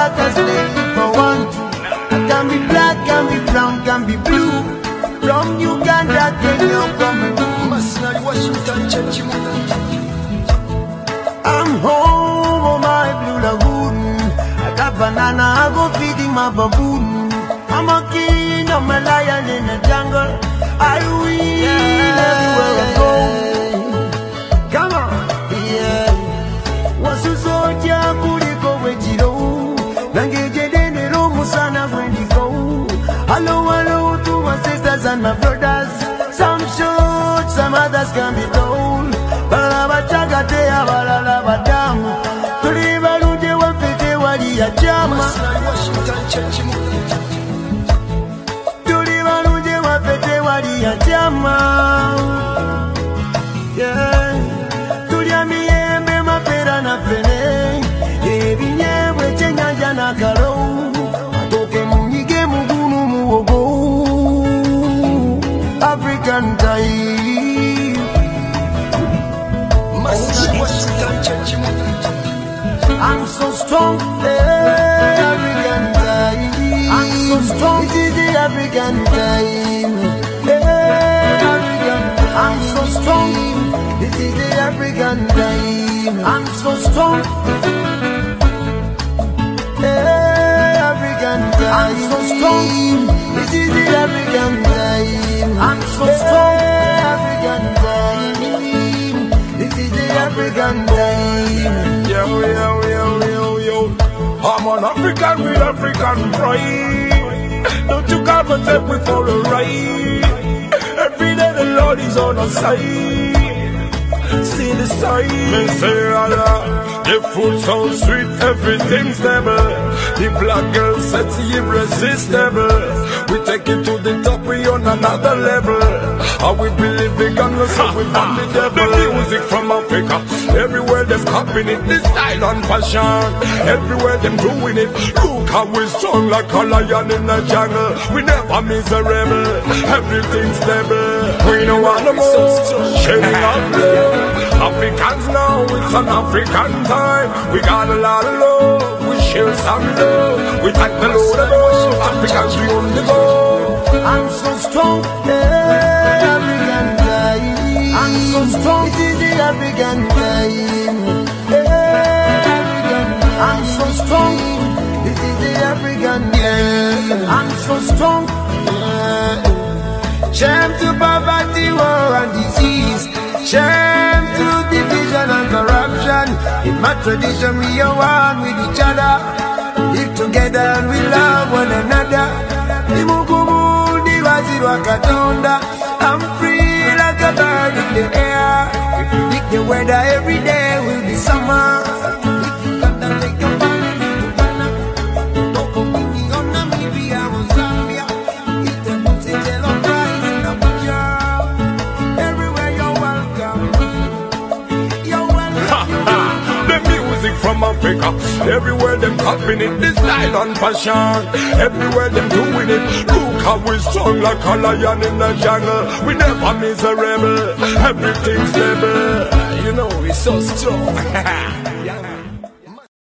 like a slave for one. I can be black, can be brown, can be blue. From Uganda, Kenya, from Washington, I'm home on my blue lagoon. I got banana, I go feeding my baboon. I'm a king, I'm a lion in the jungle. I win everywhere I go. Come on, yeah. What's your soldier, kuliko wejiro. Nangeje dene lo musana when you go. Hello, hello to my sisters and my brothers. Some short, some others can be told. Balaba chagate, balaba dam. Tuliba lunje wapete wali ya chama. Tuliba lunje wapete wali ya chama. Yeah. Tulia miembe mapera na pene. Ebinyewe chenyanja na karo. Atoke munige mugunu muogo. African time. I'm so strong, African time. I'm so strong, it is the African time. I'm so strong, it is the African time. I'm so strong, African time. I'm so strong, it is the African time. I'm so strong, African time. This is the African time. Yo. I'm an African with African pride. Don't you come and take me for a ride. Every day the Lord is on our side. See the sign. Me say Allah, the food so sweet, everything's stable. The black girl sets irresistible. We take it to the top, we on another level. How we believe in God, so we find the devil. The music from Africa, everywhere them copying it. This style and passion, everywhere them doing it. Look how we strong like a lion in the jungle. We never miserable, everything's stable. We don't want no more sharing our love. Africans now, it's an African time. We got a lot of love, we share some love. We thank the Lord above, Africans we on the go. I'm so strong, African time. I'm so strong, it is the African time. I'm so strong, it is the African time. I'm so strong. Shame to poverty, war and disease. Shame to division and corruption. In my tradition we are one with each other. Live together and we love one another. I'm free like a bird in the air. We predict the weather every day will be summer. From Africa, everywhere them copying it, this style and passion. Everywhere them doing it. Look how we strong like a lion in the jungle. We never miserable, everything's stable. You know we're so strong. Yeah.